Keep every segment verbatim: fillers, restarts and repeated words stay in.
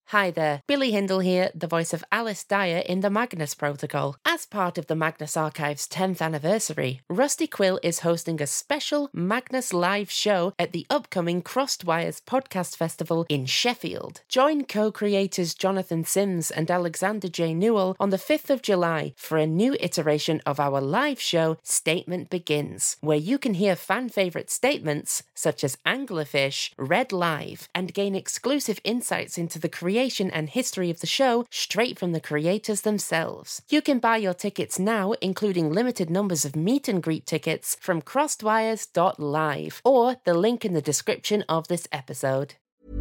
Hi there, Billy Hindle here, the voice of Alice Dyer in the Magnus Protocol. As part of the Magnus Archive's tenth anniversary, Rusty Quill is hosting a special Magnus live show at the upcoming Crossed Wires Podcast Festival in Sheffield. Join co-creators Jonathan Sims and Alexander J. Newell on the fifth of July for a new iteration of our live show, Statement Begins, where you can hear fan-favourite statements such as Anglerfish read live and gain exclusive insights into the creation and history of the show straight from the creators themselves. You can buy your tickets now, including limited numbers of meet and greet tickets, from crossedwires dot live or the link in the description of this episode.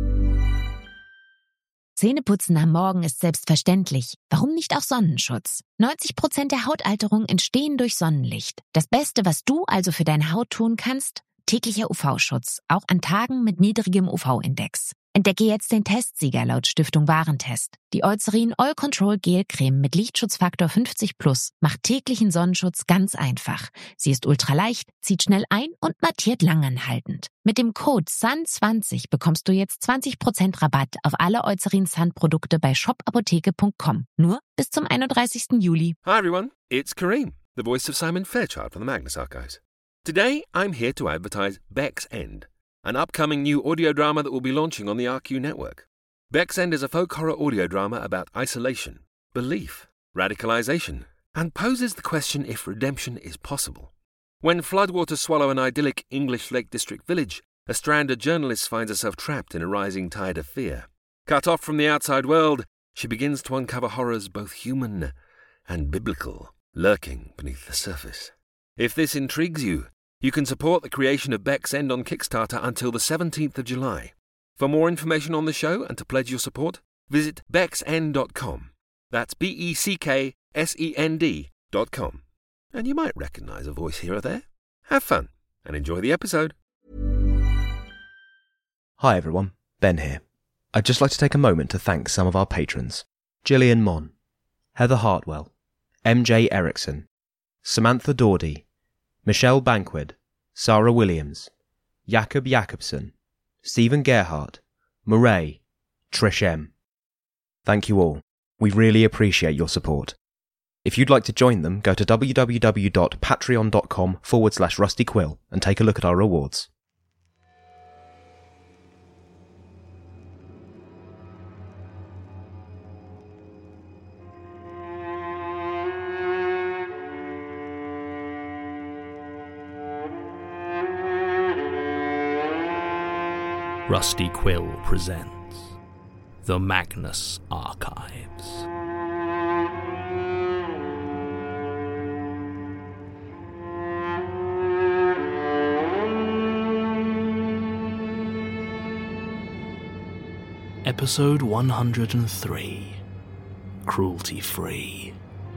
Zähneputzen am Morgen ist selbstverständlich. Warum nicht auch Sonnenschutz? neunzig Prozent der Hautalterung entstehen durch Sonnenlicht. Das Beste, was du also für deine Haut tun kannst? Täglicher U V-Schutz, auch an Tagen mit niedrigem U V-Index. Entdecke jetzt den Testsieger laut Stiftung Warentest. Die Eucerin All Control Gel Creme mit Lichtschutzfaktor fünfzig plus macht täglichen Sonnenschutz ganz einfach. Sie ist ultraleicht, zieht schnell ein und mattiert langanhaltend. Mit dem Code S U N zwanzig bekommst du jetzt zwanzig Prozent Rabatt auf alle Eucerin Sun Produkte bei shop apotheke punkt com. Nur bis zum einunddreißigsten Juli. Hi everyone, it's Kareem, the voice of Simon Fairchild from the Magnus Archives. Today I'm here to advertise Beck's End, an upcoming new audio drama that will be launching on the R Q network. Beck's End is a folk horror audio drama about isolation, belief, radicalization, and poses the question if redemption is possible. When floodwaters swallow an idyllic English Lake District village, a stranded journalist finds herself trapped in a rising tide of fear. Cut off from the outside world, she begins to uncover horrors both human and biblical, lurking beneath the surface. If this intrigues you, you can support the creation of Beck's End on Kickstarter until the seventeenth of July. For more information on the show and to pledge your support, visit becks end dot com. That's B E C K S E N D dot com. And you might recognise a voice here or there. Have fun and enjoy the episode. Hi everyone, Ben here. I'd just like to take a moment to thank some of our patrons. Gillian Mon, Heather Hartwell, M J Erickson, Samantha Dawdy, Michelle Banquid, Sarah Williams, Jakob Jakobsen, Stephen Gerhardt, Murray, Trish M. Thank you all. We really appreciate your support. If you'd like to join them, go to www.patreon.com forward slash rustyquill and take a look at our rewards. Rusty Quill presents The Magnus Archives. Episode one hundred three, Cruelty Free.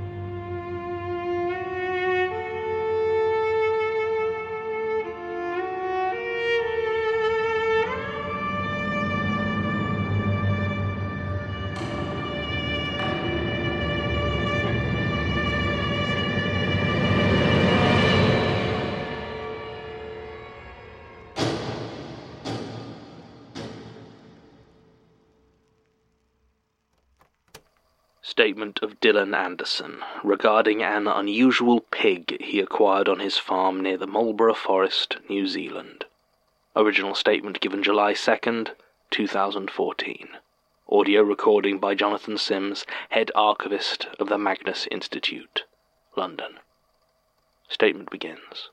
Statement of Dylan Anderson regarding an unusual pig he acquired on his farm near the Marlborough Forest, New Zealand. Original statement given July second, two thousand fourteen. Audio recording by Jonathan Sims, Head Archivist of the Magnus Institute, London. Statement begins.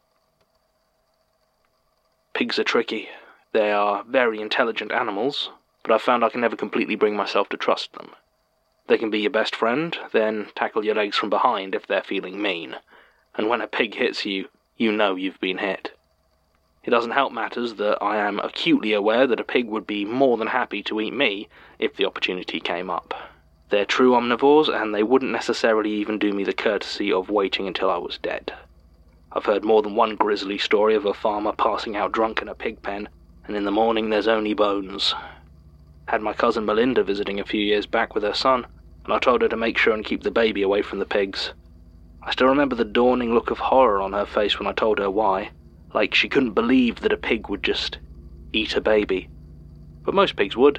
Pigs are tricky. They are very intelligent animals, but I've found I can never completely bring myself to trust them. They can be your best friend, then tackle your legs from behind if they're feeling mean. And when a pig hits you, you know you've been hit. It doesn't help matters that I am acutely aware that a pig would be more than happy to eat me if the opportunity came up. They're true omnivores, and they wouldn't necessarily even do me the courtesy of waiting until I was dead. I've heard more than one grisly story of a farmer passing out drunk in a pig pen, and in the morning there's only bones. Had my cousin Melinda visiting a few years back with her son, and I told her to make sure and keep the baby away from the pigs. I still remember the dawning look of horror on her face when I told her why, like she couldn't believe that a pig would just eat a baby. But most pigs would.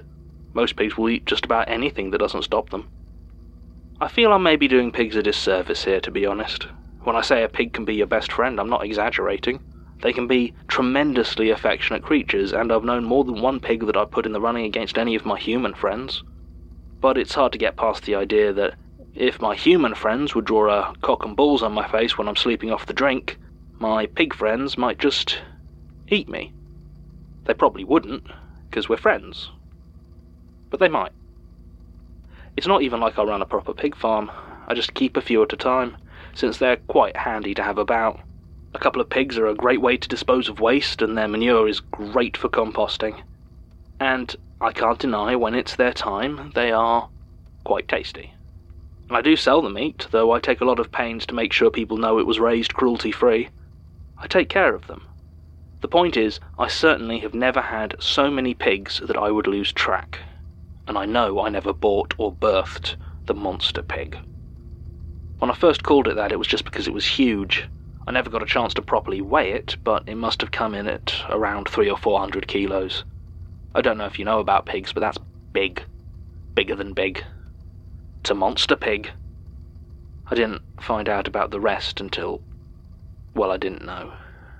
Most pigs will eat just about anything that doesn't stop them. I feel I'm maybe doing pigs a disservice here, to be honest. When I say a pig can be your best friend, I'm not exaggerating. They can be tremendously affectionate creatures, and I've known more than one pig that I've put in the running against any of my human friends. But it's hard to get past the idea that if my human friends would draw a cock and balls on my face when I'm sleeping off the drink, my pig friends might just eat me. They probably wouldn't, because we're friends. But they might. It's not even like I run a proper pig farm. I just keep a few at a time, since they're quite handy to have about. A couple of pigs are a great way to dispose of waste, and their manure is great for composting. And I can't deny, when it's their time, they are quite tasty. And I do sell the meat, though I take a lot of pains to make sure people know it was raised cruelty-free. I take care of them. The point is, I certainly have never had so many pigs that I would lose track. And I know I never bought or birthed the monster pig. When I first called it that, it was just because it was huge. I never got a chance to properly weigh it, but it must have come in at around three or four hundred kilos. I don't know if you know about pigs, but that's big. Bigger than big. It's a monster pig. I didn't find out about the rest until... well, I didn't know.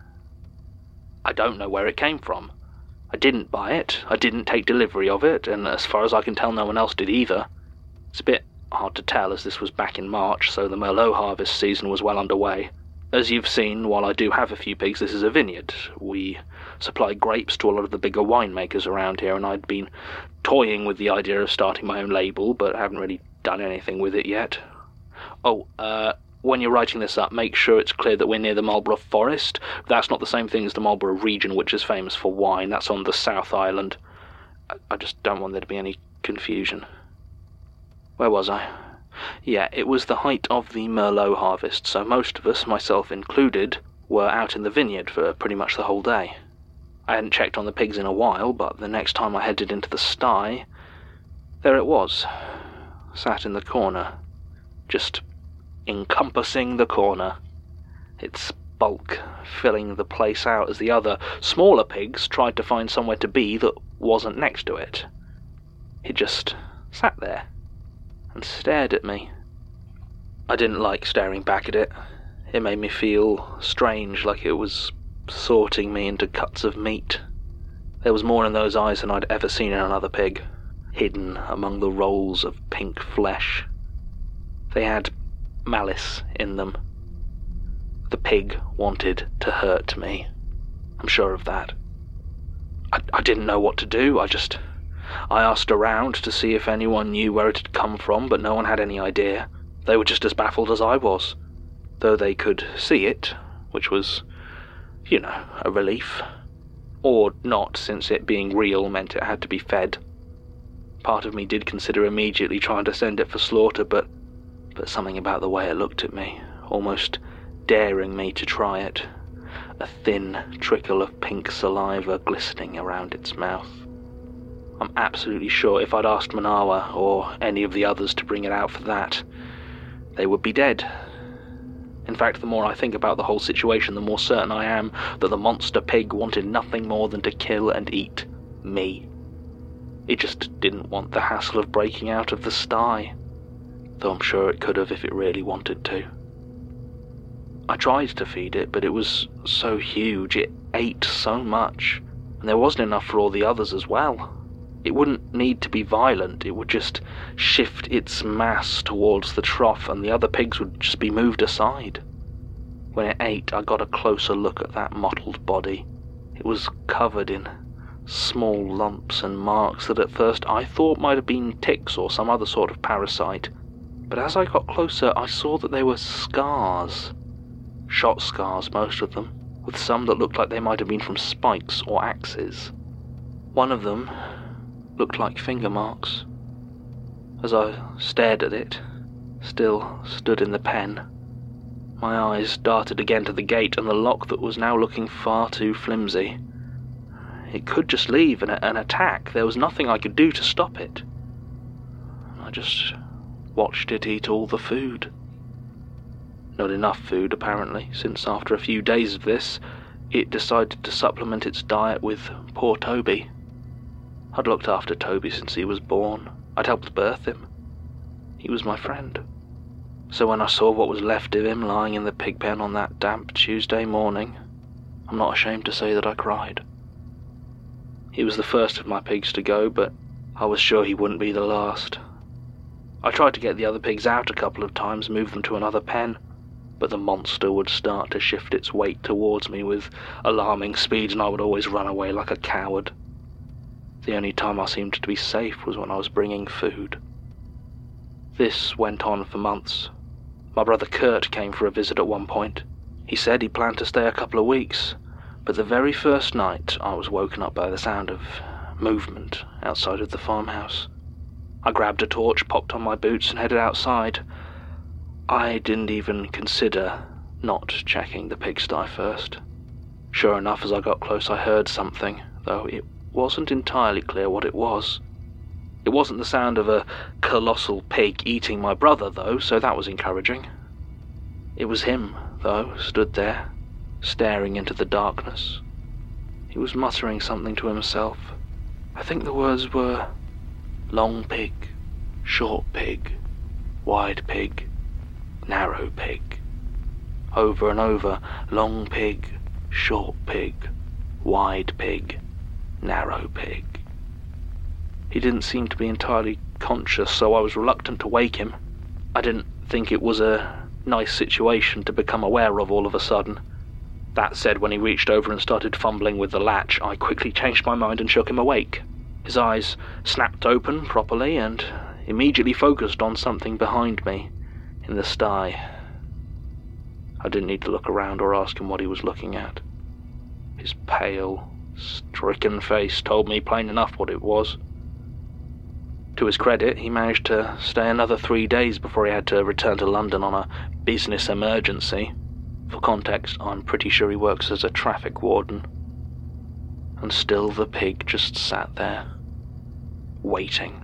I don't know where it came from. I didn't buy it, I didn't take delivery of it, and as far as I can tell, no one else did either. It's a bit hard to tell, as this was back in March, so the Merlot harvest season was well underway. As you've seen, while I do have a few pigs, this is a vineyard. We supply grapes to a lot of the bigger winemakers around here, and I'd been toying with the idea of starting my own label, but haven't really done anything with it yet. Oh, uh, when you're writing this up, make sure it's clear that we're near the Marlborough Forest. That's not the same thing as the Marlborough region, which is famous for wine. That's on the South Island. I, I just don't want there to be any confusion. Where was I? Yeah, it was the height of the Merlot harvest, so most of us, myself included, were out in the vineyard for pretty much the whole day. I hadn't checked on the pigs in a while, but the next time I headed into the sty, there it was, sat in the corner, just encompassing the corner, its bulk filling the place out as the other, smaller pigs tried to find somewhere to be that wasn't next to it. It just sat there and stared at me. I didn't like staring back at it. It made me feel strange, like it was sorting me into cuts of meat. There was more in those eyes than I'd ever seen in another pig, hidden among the rolls of pink flesh. They had malice in them. The pig wanted to hurt me. I'm sure of that. I, I didn't know what to do. I just... I asked around to see if anyone knew where it had come from, but no one had any idea. They were just as baffled as I was, though they could see it, which was, you know, a relief. Or not, since it being real meant it had to be fed. Part of me did consider immediately trying to send it for slaughter, but, but something about the way it looked at me, almost daring me to try it, a thin trickle of pink saliva glistening around its mouth. I'm absolutely sure if I'd asked Manawa or any of the others to bring it out for that, they would be dead. In fact, the more I think about the whole situation, the more certain I am that the monster pig wanted nothing more than to kill and eat me. It just didn't want the hassle of breaking out of the sty, though I'm sure it could have if it really wanted to. I tried to feed it, but it was so huge, it ate so much, and there wasn't enough for all the others as well. It wouldn't need to be violent, it would just shift its mass towards the trough and the other pigs would just be moved aside. When it ate, I got a closer look at that mottled body. It was covered in small lumps and marks that at first I thought might have been ticks or some other sort of parasite, but as I got closer I saw that they were scars. Shot scars, most of them, with some that looked like they might have been from spikes or axes. One of them looked like finger marks. As I stared at it, still stood in the pen, my eyes darted again to the gate and the lock that was now looking far too flimsy. It could just leave and, and attack. There was nothing I could do to stop it. I just watched it eat all the food. Not enough food, apparently, since after a few days of this, it decided to supplement its diet with poor Toby. I'd looked after Toby since he was born. I'd helped birth him. He was my friend. So when I saw what was left of him lying in the pig pen on that damp Tuesday morning, I'm not ashamed to say that I cried. He was the first of my pigs to go, but I was sure he wouldn't be the last. I tried to get the other pigs out a couple of times, move them to another pen, but the monster would start to shift its weight towards me with alarming speed, and I would always run away like a coward. The only time I seemed to be safe was when I was bringing food. This went on for months. My brother Kurt came for a visit at one point. He said he planned to stay a couple of weeks, but the very first night I was woken up by the sound of movement outside of the farmhouse. I grabbed a torch, popped on my boots, and headed outside. I didn't even consider not checking the pigsty first. Sure enough, as I got close, I heard something, though it wasn't entirely clear what it was. It wasn't the sound of a colossal pig eating my brother, though, so that was encouraging. It was him, though, stood there, staring into the darkness. He was muttering something to himself. I think the words were, long pig, short pig, wide pig, narrow pig. Over and over, long pig, short pig, wide pig, narrow pig. He didn't seem to be entirely conscious, so I was reluctant to wake him. I didn't think it was a nice situation to become aware of all of a sudden. That said, when he reached over and started fumbling with the latch, I quickly changed my mind and shook him awake. His eyes snapped open properly and immediately focused on something behind me, in the sty. I didn't need to look around or ask him what he was looking at. His pale, stricken face told me plain enough what it was. To his credit, he managed to stay another three days before he had to return to London on a business emergency. For context, I'm pretty sure he works as a traffic warden. And still the pig just sat there, waiting.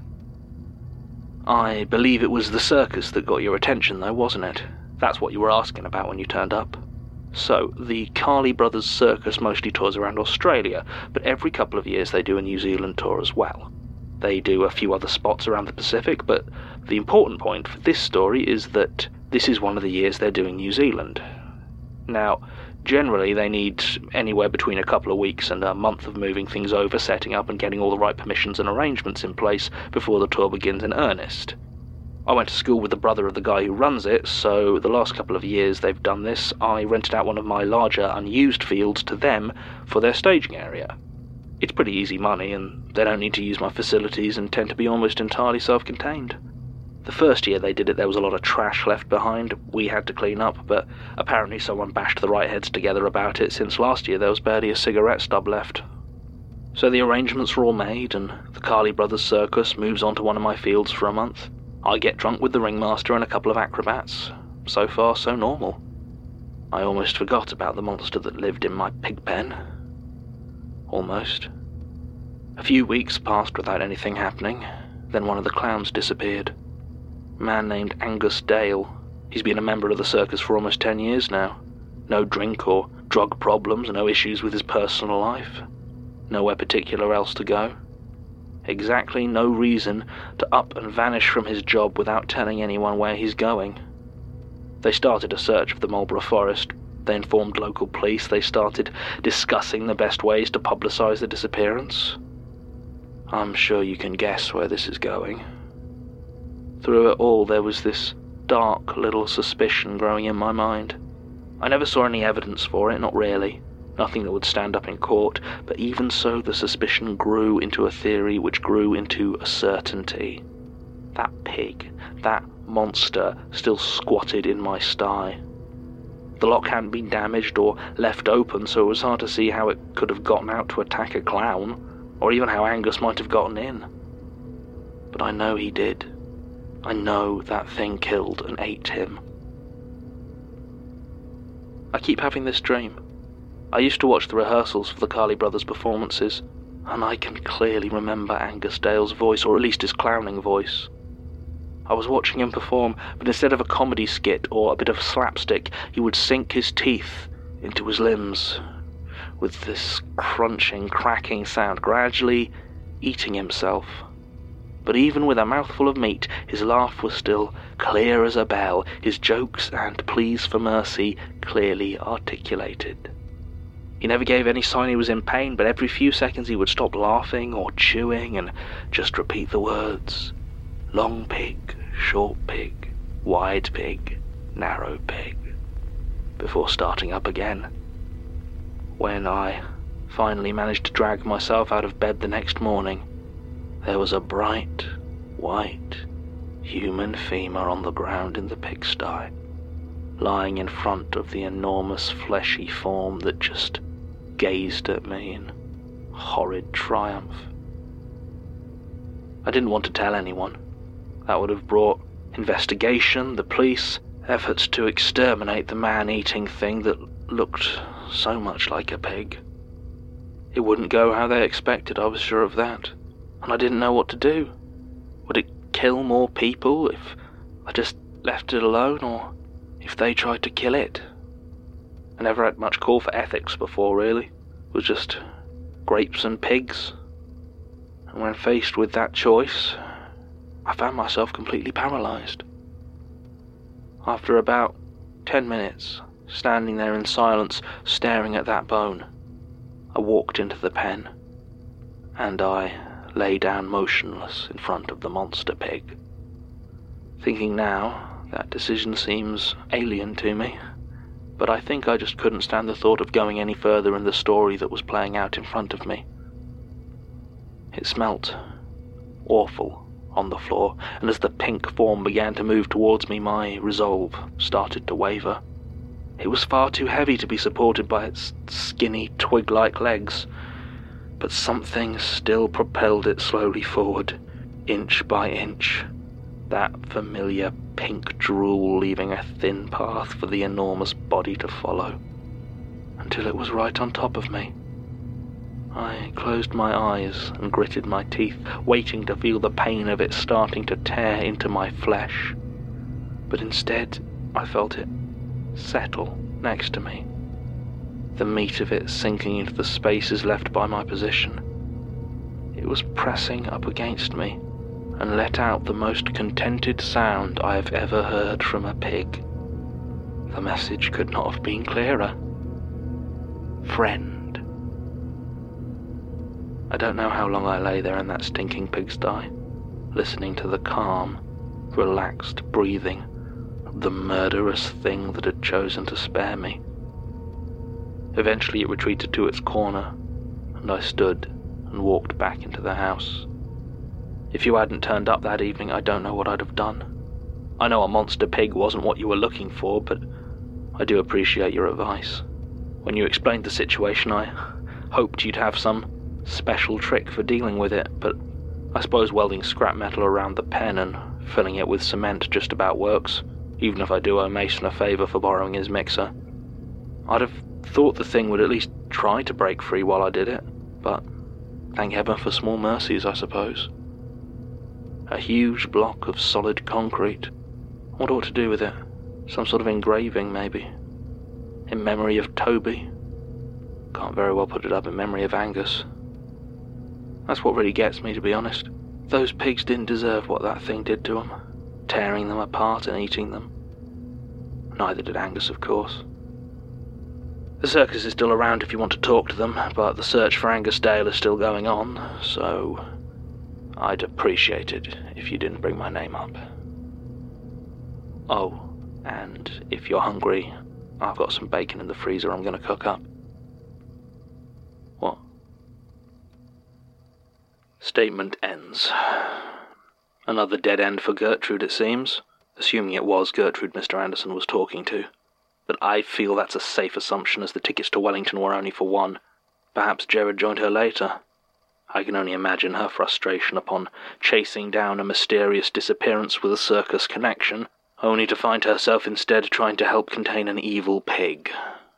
I believe it was the circus that got your attention, though, wasn't it? That's what you were asking about when you turned up. So, the Carley Brothers Circus mostly tours around Australia, but every couple of years they do a New Zealand tour as well. They do a few other spots around the Pacific, but the important point for this story is that this is one of the years they're doing New Zealand. Now, generally they need anywhere between a couple of weeks and a month of moving things over, setting up and getting all the right permissions and arrangements in place before the tour begins in earnest. I went to school with the brother of the guy who runs it, so the last couple of years they've done this, I rented out one of my larger unused fields to them for their staging area. It's pretty easy money, and they don't need to use my facilities and tend to be almost entirely self-contained. The first year they did it, there was a lot of trash left behind we had to clean up, but apparently someone bashed the right heads together about it, since last year there was barely a cigarette stub left. So the arrangements were all made, and the Carley Brothers Circus moves on to one of my fields for a month. I get drunk with the ringmaster and a couple of acrobats. So far, so normal. I almost forgot about the monster that lived in my pig pen. Almost. A few weeks passed without anything happening, then one of the clowns disappeared. A man named Angus Dale. He's been a member of the circus for almost ten years now. No drink or drug problems, no issues with his personal life. Nowhere particular else to go. Exactly no reason to up and vanish from his job without telling anyone where he's going. They started a search of the Marlborough Forest. They informed local police. They started discussing the best ways to publicise the disappearance. I'm sure you can guess where this is going. Through it all, there was this dark little suspicion growing in my mind. I never saw any evidence for it, not really. Nothing that would stand up in court, but even so, the suspicion grew into a theory which grew into a certainty. That pig, that monster, still squatted in my sty. The lock hadn't been damaged or left open, so it was hard to see how it could have gotten out to attack a clown, or even how Angus might have gotten in. But I know he did. I know that thing killed and ate him. I keep having this dream. I used to watch the rehearsals for the Carley Brothers performances, and I can clearly remember Angus Dale's voice, or at least his clowning voice. I was watching him perform, but instead of a comedy skit or a bit of slapstick, he would sink his teeth into his limbs, with this crunching, cracking sound. Gradually, eating himself. But even with a mouthful of meat, his laugh was still clear as a bell, his jokes and pleas for mercy clearly articulated. He never gave any sign he was in pain, but every few seconds he would stop laughing or chewing and just repeat the words, long pig, short pig, wide pig, narrow pig, before starting up again. When I finally managed to drag myself out of bed the next morning, there was a bright, white, human femur on the ground in the pigsty, lying in front of the enormous fleshy form that just gazed at me in horrid triumph. I didn't want to tell anyone. That would have brought investigation, the police, efforts to exterminate the man-eating thing that looked so much like a pig. It wouldn't go how they expected, I was sure of that. And I didn't know what to do. Would it kill more people if I just left it alone, or if they tried to kill it? I never had much call for ethics before, really. It was just grapes and pigs. And when faced with that choice, I found myself completely paralysed. After about ten minutes, standing there in silence, staring at that bone, I walked into the pen, and I lay down motionless in front of the monster pig. Thinking now, that decision seems alien to me, but I think I just couldn't stand the thought of going any further in the story that was playing out in front of me. It smelt awful on the floor, and as the pink form began to move towards me, my resolve started to waver. It was far too heavy to be supported by its skinny, twig-like legs, but something still propelled it slowly forward, inch by inch, that familiar pink drool leaving a thin path for the enormous body to follow, until it was right on top of me. I closed my eyes and gritted my teeth, waiting to feel the pain of it starting to tear into my flesh, but instead I felt it settle next to me, the meat of it sinking into the spaces left by my position. It was pressing up against me and let out the most contented sound I have ever heard from a pig. The message could not have been clearer. Friend. I don't know how long I lay there in that stinking pigsty, listening to the calm, relaxed breathing of the murderous thing that had chosen to spare me. Eventually it retreated to its corner, and I stood and walked back into the house. If you hadn't turned up that evening, I don't know what I'd have done. I know a monster pig wasn't what you were looking for, but I do appreciate your advice. When you explained the situation, I hoped you'd have some special trick for dealing with it, but I suppose welding scrap metal around the pen and filling it with cement just about works, even if I do owe Mason a favour for borrowing his mixer. I'd have thought the thing would at least try to break free while I did it, but thank heaven for small mercies, I suppose. A huge block of solid concrete. What ought to do with it? Some sort of engraving, maybe. In memory of Toby. Can't very well put it up in memory of Angus. That's what really gets me, to be honest. Those pigs didn't deserve what that thing did to them, tearing them apart and eating them. Neither did Angus, of course. The circus is still around if you want to talk to them, but the search for Angus Dale is still going on, so I'd appreciate it if you didn't bring my name up. Oh, and if you're hungry, I've got some bacon in the freezer I'm going to cook up. What? Statement ends. Another dead end for Gertrude, it seems, assuming it was Gertrude Mister Anderson was talking to. But I feel that's a safe assumption, as the tickets to Wellington were only for one. Perhaps Jared joined her later. I can only imagine her frustration upon chasing down a mysterious disappearance with a circus connection, only to find herself instead trying to help contain an evil pig.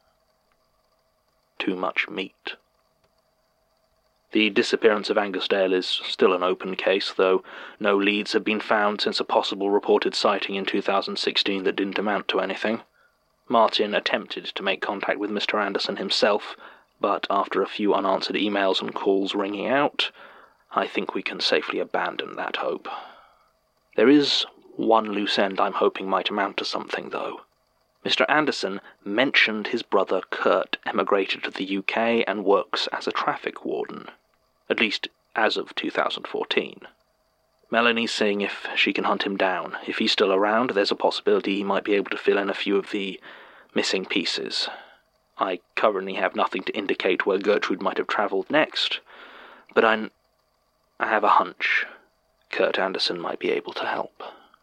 Too much meat. The disappearance of Angus Dale is still an open case, though no leads have been found since a possible reported sighting in two thousand sixteen that didn't amount to anything. Martin attempted to make contact with Mister Anderson himself, but after a few unanswered emails and calls ringing out, I think we can safely abandon that hope. There is one loose end I'm hoping might amount to something, though. Mister Anderson mentioned his brother Kurt emigrated to the U K and works as a traffic warden. At least, as of two thousand fourteen. Melanie's seeing if she can hunt him down. If he's still around, there's a possibility he might be able to fill in a few of the missing pieces. I currently have nothing to indicate where Gertrude might have travelled next, but I, I have a hunch Kurt Anderson might be able to help.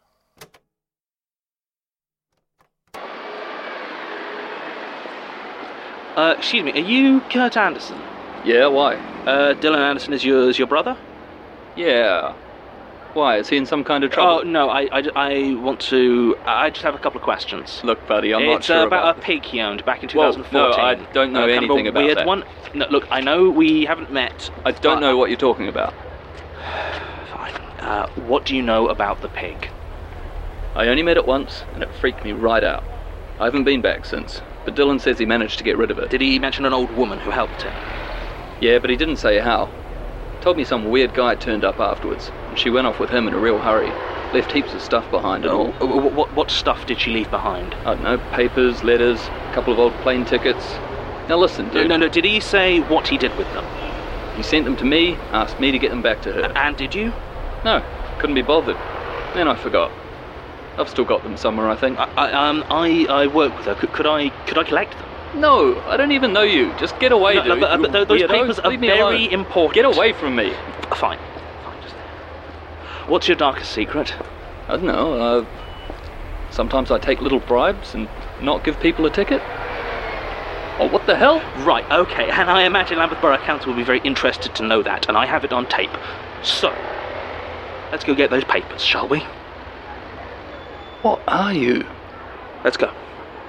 Uh, excuse me, are you Kurt Anderson? Yeah, why? Uh, Dylan Anderson is your, is your brother? Yeah. Why, is he in some kind of trouble? Oh, no, I, I, I want to... I just have a couple of questions. Look, buddy, I'm not it's, sure uh, about... about a pig he owned back in two thousand fourteen. Well, no, I don't know uh, anything kind of a about weird that. One. No, look, I know we haven't met... I don't know what you're talking about. Fine. Uh, what do you know about the pig? I only met it once, and it freaked me right out. I haven't been back since, but Dylan says he managed to get rid of it. Did he mention an old woman who helped him? Yeah, but he didn't say how. Told me some weird guy turned up afterwards, and she went off with him in a real hurry. Left heaps of stuff behind and all. What, what, what stuff did she leave behind? I don't know, papers, letters, a couple of old plane tickets. Now listen, dude. No, no, did he say what he did with them? He sent them to me, asked me to get them back to her. And did you? No, couldn't be bothered. Then I forgot. I've still got them somewhere, I think. I, I, um, I, I work with her. Could, could I, could I collect them? No, I don't even know you. Just get away, no, dude. No, but, but those Weirdo. papers are Leave me very alone. important. Get away from me. Fine. Fine. Just... What's your darkest secret? I don't know. Uh, sometimes I take little bribes and not give people a ticket. Oh, what the hell? Right, okay. And I imagine Lambeth Borough Council will be very interested to know that, and I have it on tape. So, let's go get those papers, shall we? What are you? Let's go.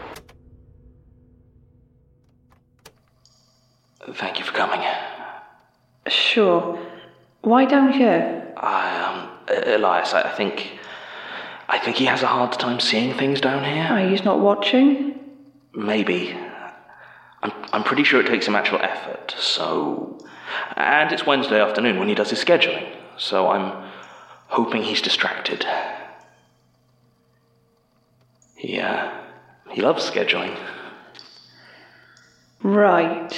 Thank you for coming. Sure. Why down here? I, um, Elias, I think... I think he has a hard time seeing things down here. Oh, he's not watching? Maybe. I'm, I'm pretty sure it takes him actual effort, so... And it's Wednesday afternoon when he does his scheduling, so I'm hoping he's distracted. He, uh, he loves scheduling. Right.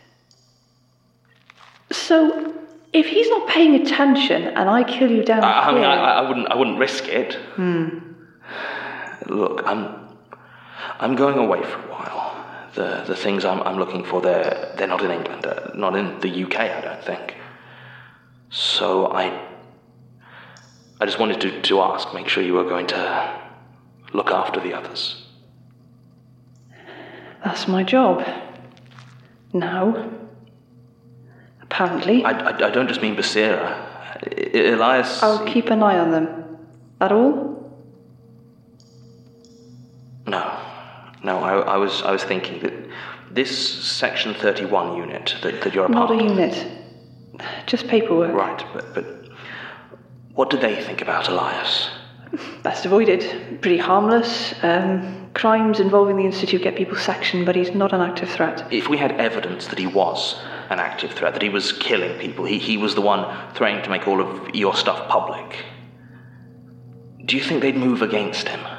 So, if he's not paying attention and I kill you down I, I here... mean, I, I wouldn't, I wouldn't risk it. Hmm. Look, I'm, I'm going away for a while. The, the things I'm, I'm looking for, they're, they're not in England, uh, not in the U K, I don't think. So I, I just wanted to, to ask, make sure you were going to look after the others. That's my job. Now. Apparently. I, I, I don't just mean Basira. I, Elias... I'll keep an eye on them. That all? No. No, I, I was I was thinking that this Section thirty-one unit that, that you're a Not part a of... unit. Just paperwork. Right, but, but what do they think about Elias? Best avoided. Pretty harmless. Um, crimes involving the Institute get people sectioned, but he's not an active threat. If we had evidence that he was an active threat, that he was killing people, he, he was the one threatening to make all of your stuff public, do you think they'd move against him?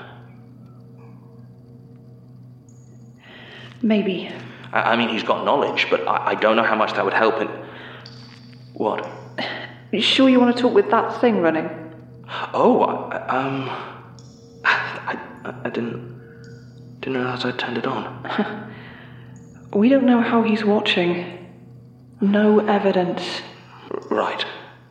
Maybe. I, I mean, he's got knowledge, but I, I don't know how much that would help him. What? You sure you want to talk with that thing running? Oh, I, um... I, I, I didn't... Didn't realize I turned it on. We don't know how he's watching. No evidence. R- right.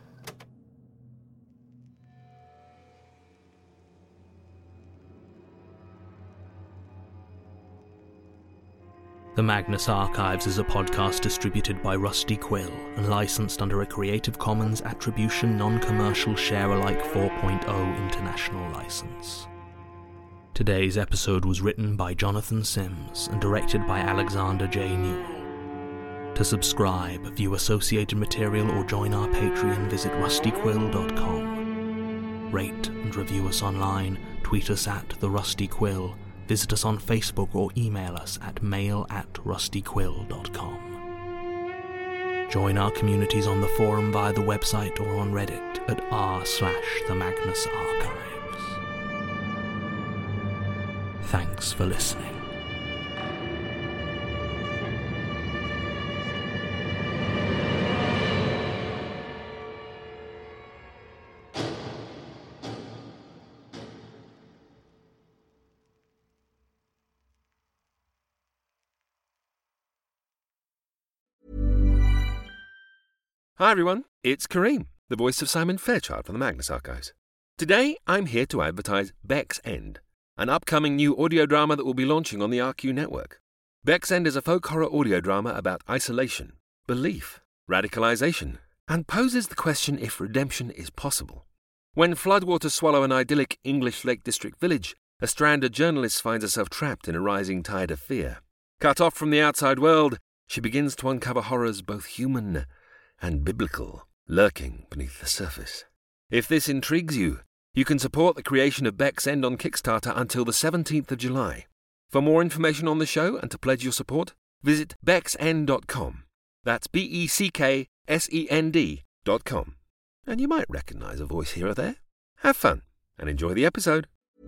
The Magnus Archives is a podcast distributed by Rusty Quill and licensed under a Creative Commons Attribution Non-Commercial Share-alike four point oh international license. Today's episode was written by Jonathan Sims and directed by Alexander J. Newell. To subscribe, view associated material or join our Patreon, visit rusty quill dot com. Rate and review us online, tweet us at The Rusty Quill, visit us on Facebook or email us at mail at rusty quill dot com. Join our communities on the forum via the website or on Reddit at r slash the Magnus Archives. Thanks for listening. Hi everyone, it's Kareem, the voice of Simon Fairchild from the Magnus Archives. Today I'm here to advertise Beck's End, an upcoming new audio drama that will be launching on the R Q network. Beck's End is a folk horror audio drama about isolation, belief, radicalization, and poses the question if redemption is possible. When floodwaters swallow an idyllic English Lake District village, a stranded journalist finds herself trapped in a rising tide of fear. Cut off from the outside world, she begins to uncover horrors both human and biblical lurking beneath the surface. If this intrigues you, you can support the creation of Beck's End on Kickstarter until the seventeenth of July. For more information on the show and to pledge your support, visit becks end dot com. That's B E C K S E N D dot com. And you might recognise a voice here or there. Have fun and enjoy the episode.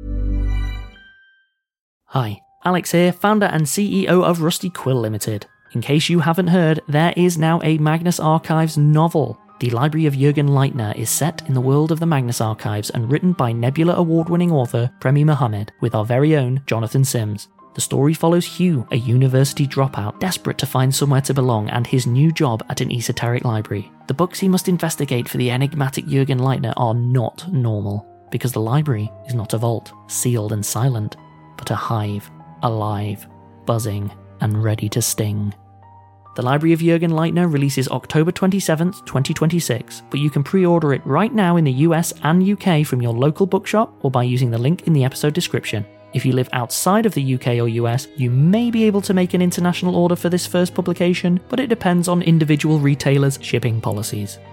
Hi, Alex here, founder and C E O of Rusty Quill Limited. In case you haven't heard, there is now a Magnus Archives novel. The Library of Jürgen Leitner is set in the world of the Magnus Archives and written by Nebula Award-winning author Premi Mohammed with our very own Jonathan Sims. The story follows Hugh, a university dropout desperate to find somewhere to belong, and his new job at an esoteric library. The books he must investigate for the enigmatic Jürgen Leitner are not normal, because the library is not a vault, sealed and silent, but a hive, alive, buzzing, and ready to sting. The Library of Jürgen Leitner releases October twenty-seventh, twenty twenty-six, but you can pre-order it right now in the U S and U K from your local bookshop or by using the link in the episode description. If you live outside of the U K or U S, you may be able to make an international order for this first publication, but it depends on individual retailers' shipping policies.